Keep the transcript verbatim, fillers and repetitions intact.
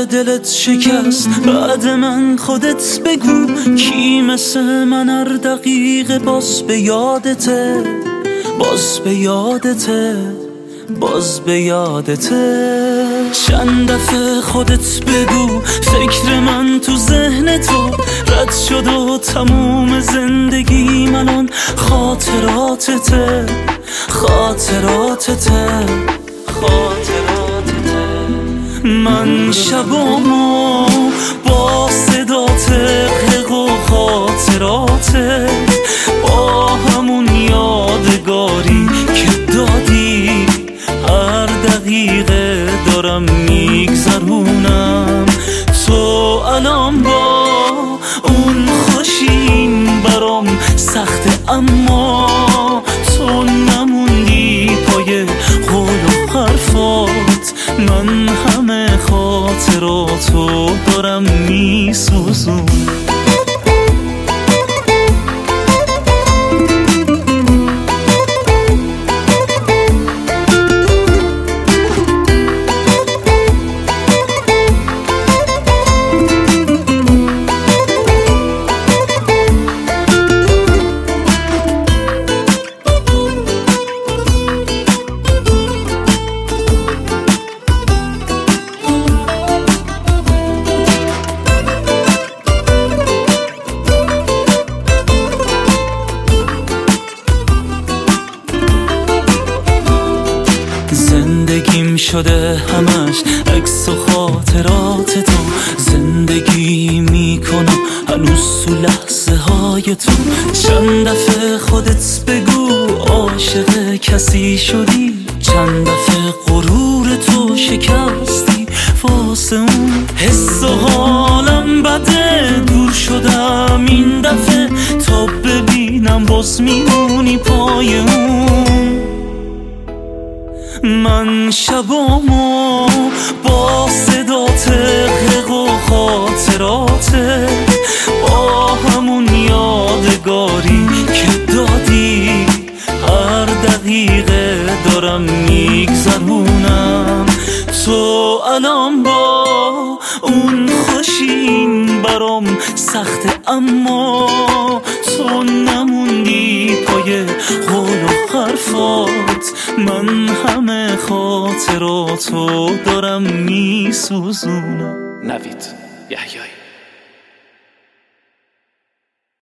دلت شکست بعد من خودت بگو کی مثل من هر دقیقه باز به یادته، باز به یادته، باز به یادته. چند دفعه خودت بگو فکر من تو ذهن تو رد شد و تموم زندگی من آن خاطراتته، خاطراتته، خاطراتته. من شبامو با صدات غرق و خاطراتت، با همون یادگاری که دادی هر دقیقه دارم میگذرونم. تو الان با اون خوشین برام سخته، اما تو نموندی پای قول و حرفات. من همه خاطراتو دارم میسوزونم. زندگیم شده همش عکس و خاطرات تو، زندگی میکنم هنوز تو لحظه های تو. چند دفعه خودت بگو عاشق کسی شدی، چند دفعه غرور تو شکستی واسه اون. حس و حالم بده دور شدم این دفعه، تا ببینم باز میمونی پای اون. من شبامو با صدات غرق و خاطراتت، با همون یادگاری که دادی هر دقیقه دارم میگذرونم. تو الان با اون خوشین برام سخته، اما تو نموندی پای قول و حرفات. من همه خاطراتو دارم میسوزونم. نوید یحیایی.